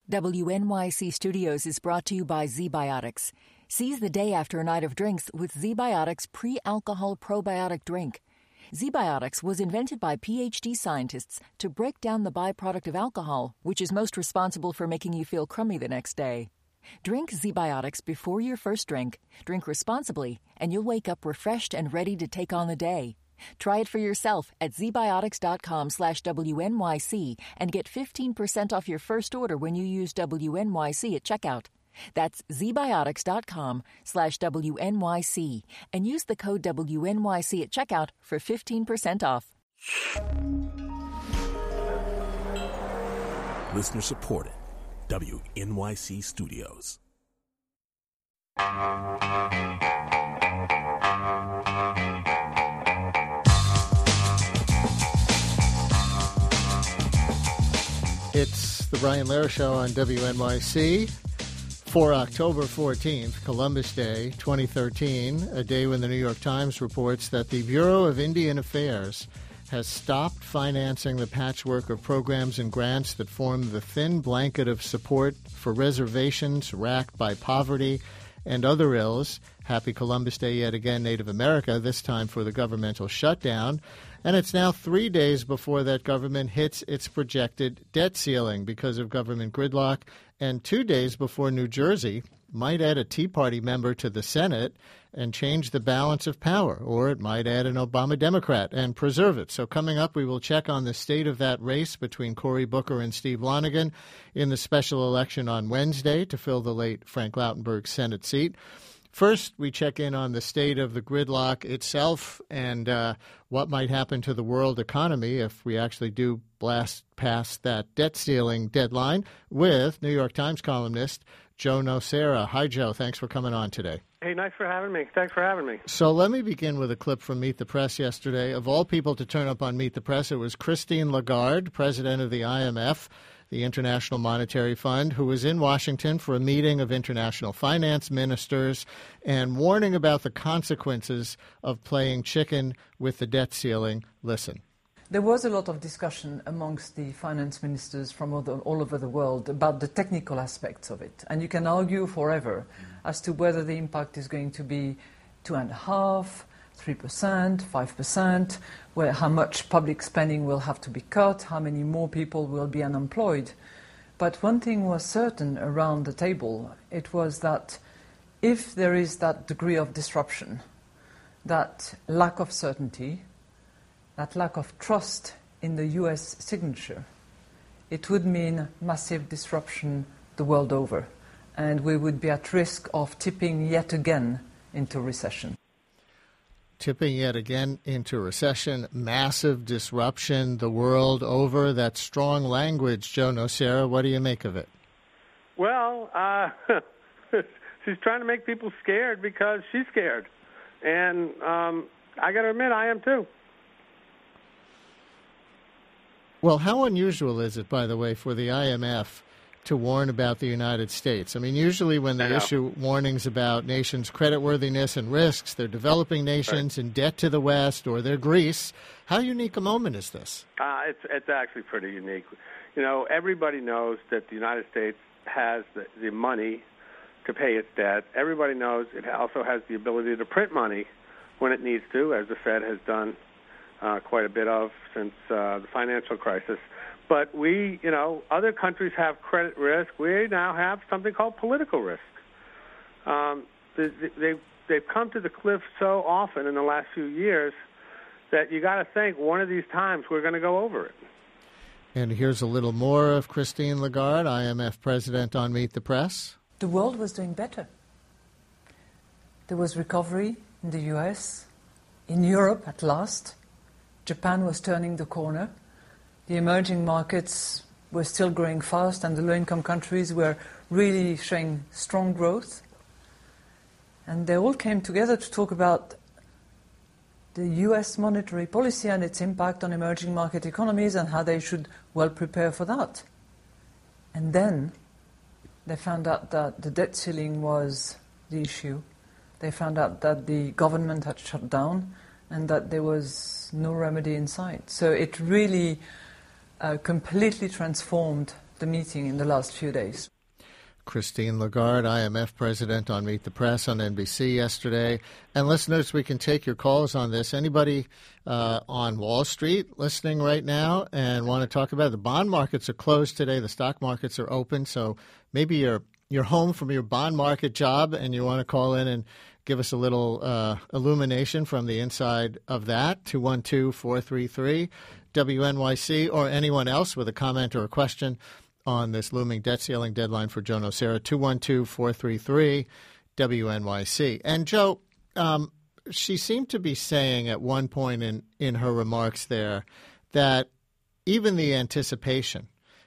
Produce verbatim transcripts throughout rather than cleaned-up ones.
W N Y C Studios is brought to you by ZBiotics. Seize the day after a night of drinks with ZBiotics pre-alcohol probiotic drink. ZBiotics was invented by P H D scientists to break down the byproduct of alcohol, which is most responsible for making you feel crummy the next day. Drink ZBiotics before your first drink, drink responsibly, and you'll wake up refreshed and ready to take on the day. Try it for yourself at zbiotics.com slash WNYC and get fifteen percent off your first order when you use W N Y C at checkout. That's zbiotics.com slash WNYC and use the code W N Y C at checkout for fifteen percent off. Listener supported. W N Y C Studios. It's the Brian Lehrer Show on W N Y C for October fourteenth, Columbus Day, twenty thirteen, a day when the New York Times reports that the Bureau of Indian Affairs has stopped financing the patchwork of programs and grants that form the thin blanket of support for reservations racked by poverty and other ills. Happy Columbus Day yet again, Native America, this time for the governmental shutdown. And it's now three days before that government hits its projected debt ceiling because of government gridlock, and two days before New Jersey might add a Tea Party member to the Senate and change the balance of power, or it might add an Obama Democrat and preserve it. So coming up, we will check on the state of that race between Cory Booker and Steve Lonegan in the special election on Wednesday to fill the late Frank Lautenberg Senate seat. First, we check in on the state of the gridlock itself and uh, what might happen to the world economy if we actually do blast past that debt ceiling deadline with New York Times columnist Joe Nocera. Hi, Joe. Thanks for coming on today. Hey, nice for having me. Thanks for having me. So let me begin with a clip from Meet the Press yesterday. Of all people to turn up on Meet the Press, it was Christine Lagarde, president of the I M F, the International Monetary Fund, who was in Washington for a meeting of international finance ministers and warning about the consequences of playing chicken with the debt ceiling. Listen. There was a lot of discussion amongst the finance ministers from all, the, all over the world about the technical aspects of it. And you can argue forever as to whether the impact is going to be two and a half, three percent, five percent, where how much public spending will have to be cut, how many more people will be unemployed. But one thing was certain around the table. It was that if there is that degree of disruption, that lack of certainty, that lack of trust in the U S signature, it would mean massive disruption the world over. And we would be at risk of tipping yet again into recession. Tipping yet again into recession, massive disruption the world over. That's strong language, Joe Nocera. What do you make of it? Well, uh, she's trying to make people scared because she's scared. And um, I got to admit, I am too. Well, how unusual is it, by the way, for the I M F to warn about the United States? I mean, usually when they issue warnings about nations' creditworthiness and risks, they're developing nations right. in debt to the West or they're Greece. How unique a moment is this? Uh, it's, it's actually pretty unique. You know, everybody knows that the United States has the, the money to pay its debt. Everybody knows it also has the ability to print money when it needs to, as the Fed has done uh, quite a bit of since uh, the financial crisis. But we, you know, other countries have credit risk. We now have something called political risk. Um, they, they, they've come to the cliff so often in the last few years that you got to think one of these times we're going to go over it. And here's a little more of Christine Lagarde, I M F president, on Meet the Press. The world was doing better. There was recovery in the U S, in Europe at last. Japan was turning the corner. The emerging markets were still growing fast, and the low-income countries were really showing strong growth. And they all came together to talk about the U S monetary policy and its impact on emerging market economies and how they should well prepare for that. And then they found out that the debt ceiling was the issue. They found out that the government had shut down and that there was no remedy in sight. So it really uh, completely transformed the meeting in the last few days. Christine Lagarde, I M F president, on Meet the Press on N B C yesterday. And listeners, we can take your calls on this. Anybody uh, on Wall Street listening right now and want to talk about it? The bond markets are closed today. The stock markets are open. So maybe you're, you're home from your bond market job and you want to call in and give us a little uh, illumination from the inside of that. two one two, four three three, W N Y C, or anyone else with a comment or a question on this looming debt ceiling deadline for Joe Nocera, two one two, four three three, W N Y C. And, Joe, um, she seemed to be saying at one point in, in her remarks there that even the anticipation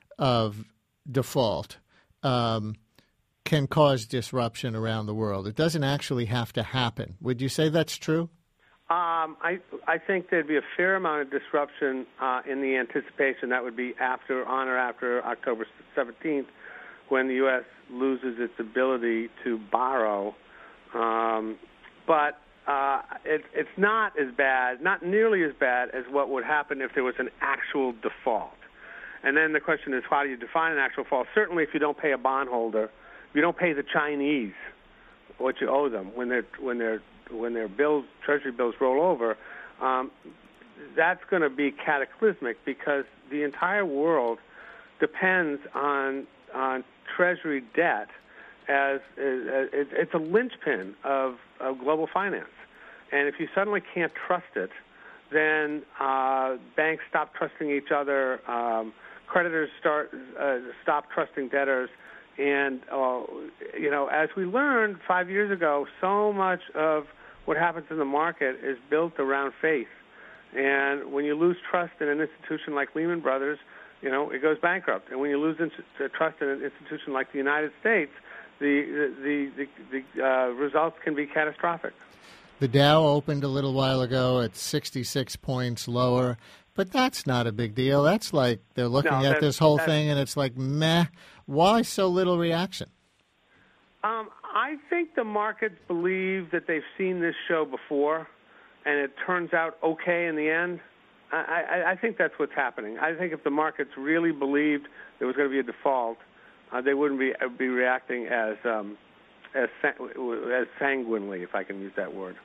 of default um, can cause disruption around the world. It doesn't actually have to happen. Would you say that's true? Um, I I think there'd be a fair amount of disruption uh, in the anticipation. That would be after, on or after October seventeenth, when the U S loses its ability to borrow. Um, but uh, it, it's not as bad, not nearly as bad as what would happen if there was an actual default. And then the question is, how do you define an actual default? Certainly, if you don't pay a bondholder, if you don't pay the Chinese what you owe them when they're when they're when their bills, Treasury bills roll over, um, that's going to be cataclysmic because the entire world depends on on Treasury debt as, as it's a linchpin of, of global finance. And if you suddenly can't trust it, then uh, banks stop trusting each other, um, creditors start uh, stop trusting debtors. And, uh, you know, as we learned five years ago, so much of what happens in the market is built around faith. And when you lose trust in an institution like Lehman Brothers, you know, it goes bankrupt. And when you lose in- trust in an institution like the United States, the the the, the uh, results can be catastrophic. The Dow opened a little while ago at sixty-six points lower, but that's not a big deal. That's like they're looking no, at this whole that's, thing, and it's like, meh, why so little reaction? Um, I think the markets believe that they've seen this show before, and it turns out okay in the end. I, I, I think that's what's happening. I think if the markets really believed there was going to be a default, uh, they wouldn't be be reacting as um, as as sanguinely, if I can use that word.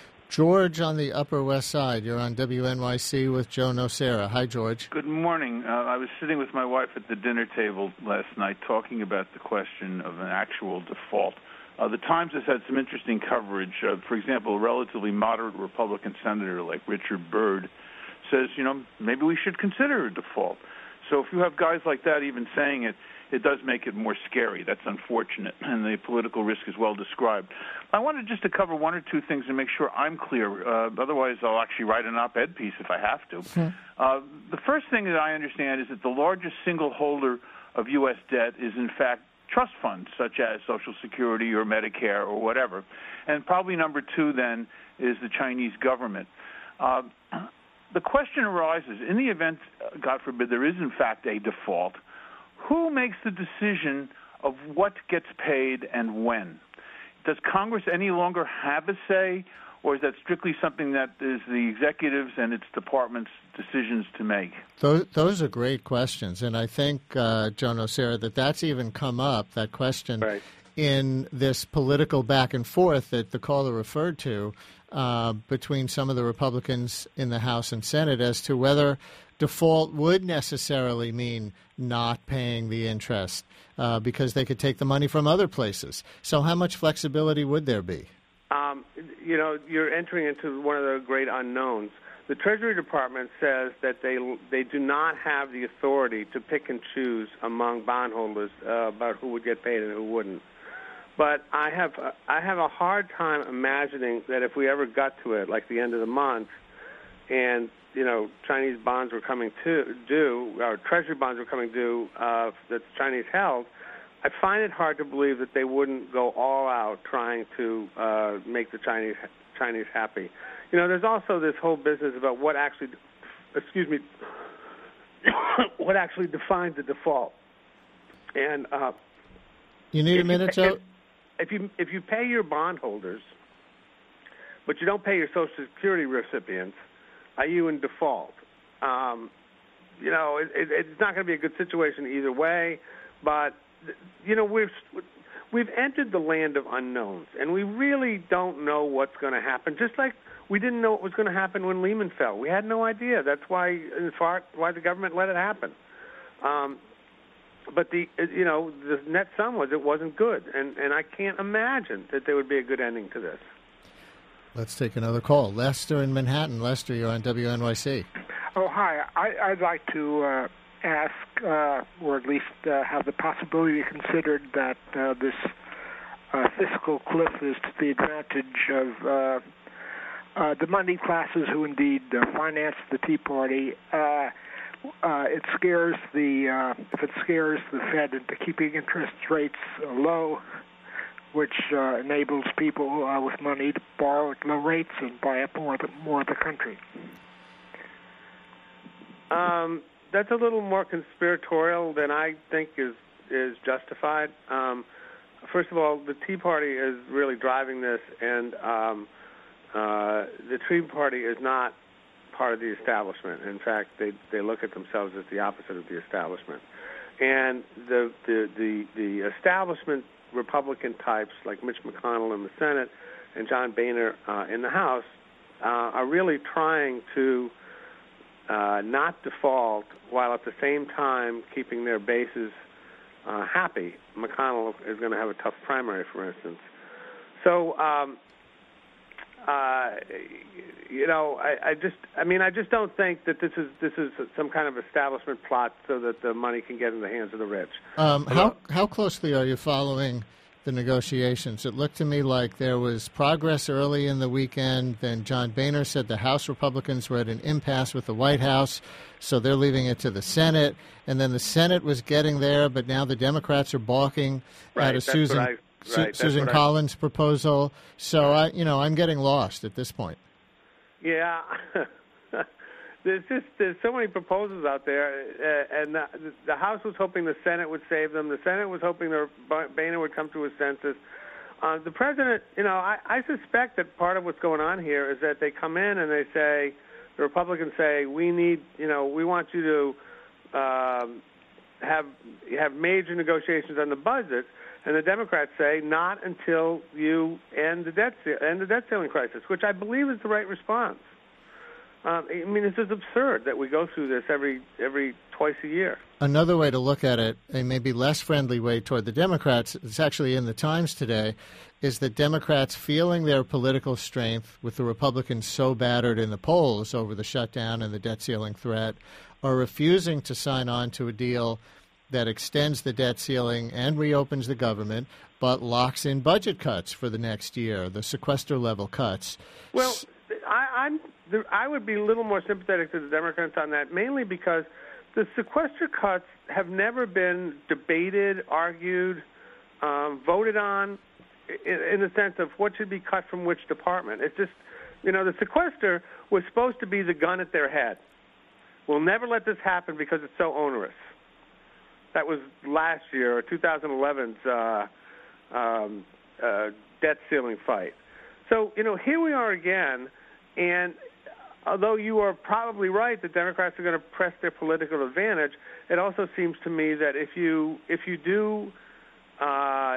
George on the Upper West Side. You're on W N Y C with Joe Nocera. Hi, George. Good morning. Uh, I was sitting with my wife at the dinner table last night talking about the question of an actual default. Uh, the Times has had some interesting coverage. Uh, for example, a relatively moderate Republican senator like Richard Byrd says, you know, maybe we should consider a default. So if you have guys like that even saying it, it does make it more scary. That's unfortunate, and the political risk is well described. I wanted just to cover one or two things and make sure I'm clear. Uh, otherwise, I'll actually write an op-ed piece if I have to. Mm-hmm. Uh, the first thing that I understand is that the largest single holder of U S debt is, in fact, trust funds, such as Social Security or Medicare or whatever. And probably number two, then, is the Chinese government. Uh, the question arises, in the event, God forbid, there is, in fact, a default, who makes the decision of what gets paid and when? Does Congress any longer have a say, or is that strictly something that is the executives and its departments' decisions to make? Those, those are great questions, and I think, uh, Joe Nocera, that that's even come up, that question, right, in this political back and forth that the caller referred to uh, between some of the Republicans in the House and Senate as to whether default would necessarily mean not paying the interest uh, because they could take the money from other places. So how much flexibility would there be? Um, you know, you're entering into one of the great unknowns. The Treasury Department says that they they do not have the authority to pick and choose among bondholders uh, about who would get paid and who wouldn't. But I have uh, I have a hard time imagining that if we ever got to it, like the end of the month, and you know Chinese bonds were coming to due, or Treasury bonds were coming due uh, that Chinese held, I find it hard to believe that they wouldn't go all out trying to uh, make the Chinese Chinese happy. You know, there's also this whole business about what actually, excuse me, what actually defines the default. And uh, you need a minute, Joe. If, if you if you pay your bondholders, but you don't pay your Social Security recipients, are you in default? Um, you know, it, it, it's not going to be a good situation either way. But, you know, we've, we've entered the land of unknowns, and we really don't know what's going to happen, just like we didn't know what was going to happen when Lehman fell. We had no idea. That's why, in part, why the government let it happen. Um, but, the you know, the net sum was it wasn't good, and, and I can't imagine that there would be a good ending to this. Let's take another call. Lester in Manhattan. Lester, you're on W N Y C. Oh, hi. I, I'd like to uh, ask, uh, or at least uh, have the possibility considered that uh, this uh, fiscal cliff is to the advantage of uh, uh, the money classes who indeed uh, financed the Tea Party. Uh, uh, it scares the, uh, if it scares the Fed into keeping interest rates uh, low, which uh, enables people uh, with money to borrow at low rates and buy up more of the, more of the country. Um, that's a little more conspiratorial than I think is is justified. Um, first of all, the Tea Party is really driving this, and um, uh, the Tea Party is not part of the establishment. In fact, they they look at themselves as the opposite of the establishment. And the the the, the establishment Republican types like Mitch McConnell in the Senate and John Boehner uh, in the House uh, are really trying to uh, not default while at the same time keeping their bases uh, happy. McConnell is going to have a tough primary, for instance. So, um, uh, you know, I, I just, I mean, I just don't think that this is this is some kind of establishment plot so that the money can get in the hands of the rich. Um, how how closely are you following the negotiations? It looked to me like there was progress early in the weekend. Then John Boehner said the House Republicans were at an impasse with the White House, so they're leaving it to the Senate. And then the Senate was getting there, but now the Democrats are balking right, at a Susan. I, Su- right, Susan Collins I, proposal. So I, you know, I'm getting lost at this point. Yeah, there's just there's so many proposals out there, uh, and the, the House was hoping the Senate would save them. The Senate was hoping the Boehner would come to a census. Uh, the president, you know, I, I suspect that part of what's going on here is that they come in and they say, the Republicans say, we need, you know, we want you to um, have have major negotiations on the budget. And the Democrats say, not until you end the debt end the debt ceiling crisis, which I believe is the right response. Um, I mean, this is absurd that we go through this every every twice a year. Another way to look at it, a maybe less friendly way toward the Democrats, it's actually in the Times today, is that Democrats feeling their political strength with the Republicans so battered in the polls over the shutdown and the debt ceiling threat are refusing to sign on to a deal that extends the debt ceiling and reopens the government, but locks in budget cuts for the next year, the sequester level cuts. Well, I, I'm I would be a little more sympathetic to the Democrats on that, mainly because the sequester cuts have never been debated, argued, um, voted on, in, in the sense of what should be cut from which department. It's just, you know, the sequester was supposed to be the gun at their head. We'll never let this happen because it's so onerous. That was last year, or twenty eleven's uh, um, uh, debt ceiling fight. So, you know, here we are again, and although you are probably right that Democrats are going to press their political advantage, it also seems to me that if you if you do uh,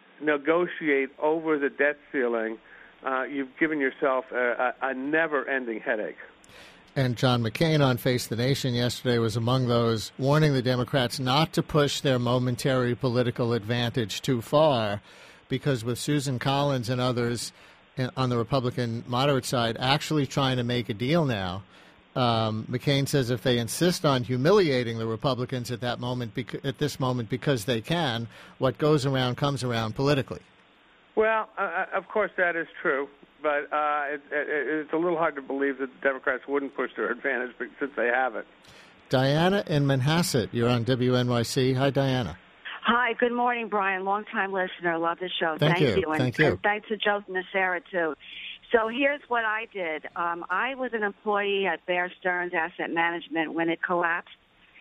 negotiate over the debt ceiling, uh, you've given yourself a, a, a never-ending headache. And John McCain on Face the Nation yesterday was among those warning the Democrats not to push their momentary political advantage too far, because with Susan Collins and others on the Republican moderate side actually trying to make a deal now, um, McCain says if they insist on humiliating the Republicans at that moment, bec- at this moment, because they can, what goes around comes around politically. Well, uh, of course that is true. But uh, it, it, it's a little hard to believe that the Democrats wouldn't push their advantage since they have it. Diana in Manhasset, you're on W N Y C. Hi, Diana. Hi, good morning, Brian. Long-time listener. Love the show. Thank, Thank you. you. And, Thank you. And thanks to Joe Nacera, too. So here's what I did. Um, I was an employee at Bear Stearns Asset Management when it collapsed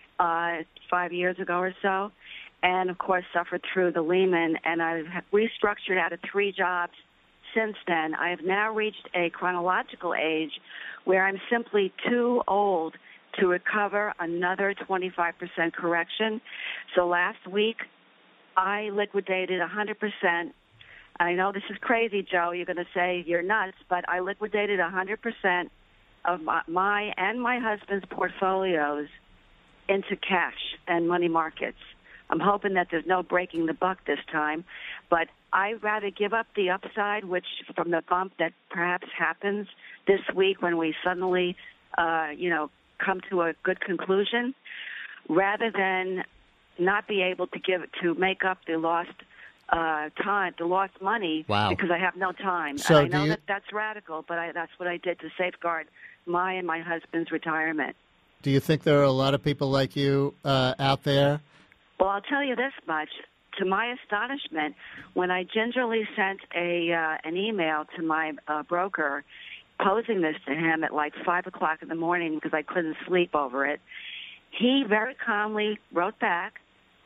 uh, five years ago or so, and, of course, suffered through the Lehman, and I've restructured out of three jobs since then. I have now reached a chronological age where I'm simply too old to recover another twenty-five percent correction. So last week, I liquidated one hundred percent. I know this is crazy, Joe. You're going to say you're nuts, but I liquidated one hundred percent of my, my and my husband's portfolios into cash and money markets. I'm hoping that there's no breaking the buck this time, but I'd rather give up the upside, which from the bump that perhaps happens this week when we suddenly, uh, you know, come to a good conclusion, rather than not be able to give to make up the lost uh, time, the lost money, wow. because I have no time. So and I know you... that that's radical, but I, that's what I did to safeguard my and my husband's retirement. Do you think there are a lot of people like you uh, out there? Well, I'll tell you this much. To my astonishment, when I gingerly sent a uh, an email to my uh, broker posing this to him at like five o'clock in the morning because I couldn't sleep over it, he very calmly wrote back,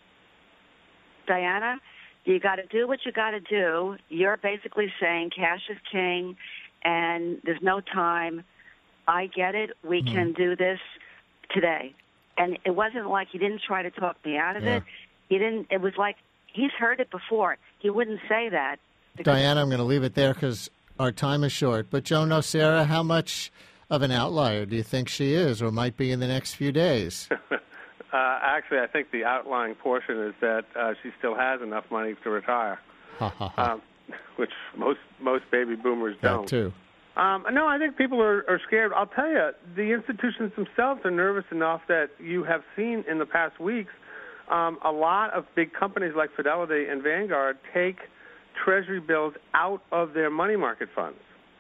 Diana, you got to do what you got to do. You're basically saying cash is king and there's no time. I get it. We mm. can do this today. And it wasn't like he didn't try to talk me out of yeah. it. He didn't. It was like he's heard it before. He wouldn't say that. Diana, I'm going to leave it there because our time is short. But Joe Nocera, how much of an outlier do you think she is or might be in the next few days? uh, actually, I think the outlying portion is that uh, she still has enough money to retire, um, which most most baby boomers don't. That too. Um, no, I think people are, are scared. I'll tell you, the institutions themselves are nervous enough that you have seen in the past weeks um, a lot of big companies like Fidelity and Vanguard take Treasury bills out of their money market funds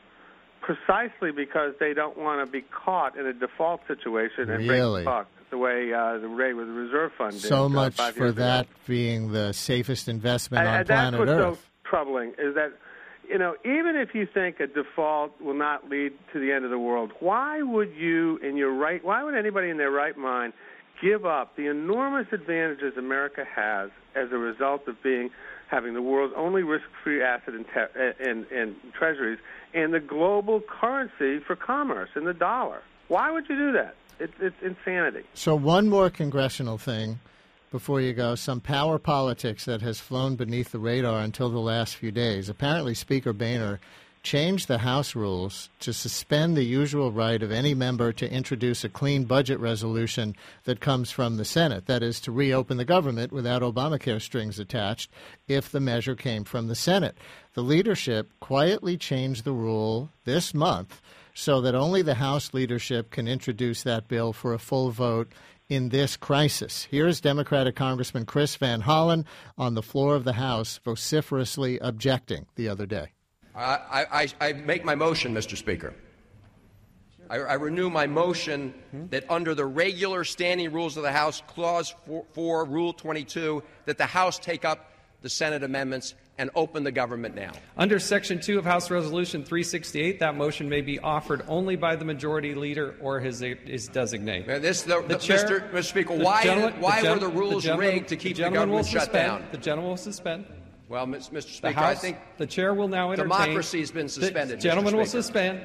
precisely because they don't want to be caught in a default situation and really? break the buck the way uh, the way with the reserve fund did. So much uh, for that ago. being the safest investment I, on planet Earth. That's what's so troubling is that, you know, even if you think a default will not lead to the end of the world, why would you, in your right, why would anybody in their right mind give up the enormous advantages America has as a result of being having the world's only risk-free asset in, te- in, in treasuries and the global currency for commerce in the dollar? Why would you do that? It's, it's insanity. So one more congressional thing before you go, some power politics that has flown beneath the radar until the last few days. Apparently, Speaker Boehner changed the House rules to suspend the usual right of any member to introduce a clean budget resolution that comes from the Senate, that is, to reopen the government without Obamacare strings attached, if the measure came from the Senate. The leadership quietly changed the rule this month so that only the House leadership can introduce that bill for a full vote in this crisis. Here's Democratic Congressman Chris Van Hollen on the floor of the House vociferously objecting the other day. I, I, I make my motion, Mister Speaker. I, I renew my motion hmm? that under the regular standing rules of the House, Clause four, Rule twenty-two, that the House take up the Senate amendments and open the government now. Under Section two of House Resolution three sixty-eight, that motion may be offered only by the majority leader or his, his designate. Now this, the, the the, chair, Mister Mister Speaker, why, why the were the rules the rigged to keep the, the government shut suspend, down? The gentleman will suspend. Well, Mister The Speaker, House, I think the chair will now entertain. Democracy has been suspended. The gentleman will Mister suspend.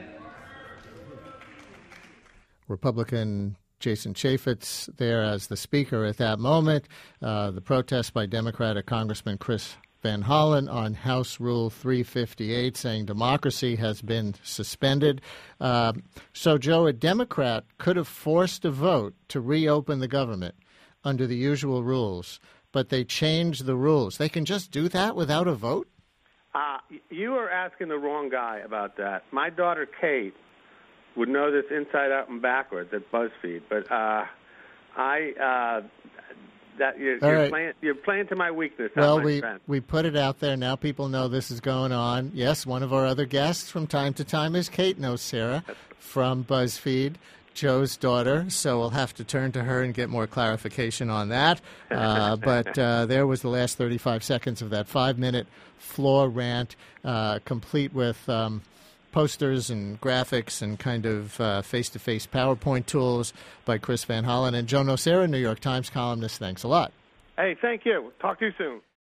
Republican Jason Chaffetz there as the speaker at that moment. Uh, the protest by Democratic Congressman Chris Van Hollen on House Rule three fifty-eight saying democracy has been suspended. Uh, so, Joe, a Democrat could have forced a vote to reopen the government under the usual rules, but they changed the rules. They can just do that without a vote? Uh, you are asking the wrong guy about that. My daughter, Kate, would know this inside out and backwards at BuzzFeed, but uh, I uh, that you're, you're, right. playing, you're playing to my weakness. Well, my we strength. we put it out there. Now people know this is going on. Yes, one of our other guests from time to time is Kate Nocera from BuzzFeed, Joe's daughter, so we'll have to turn to her and get more clarification on that. Uh, but uh, there was the last thirty-five seconds of that five-minute floor rant, uh, complete with um, posters and graphics and kind of uh, face-to-face PowerPoint tools by Chris Van Hollen and Joe Nocera, New York Times columnist. Thanks a lot. Hey, thank you. Talk to you soon.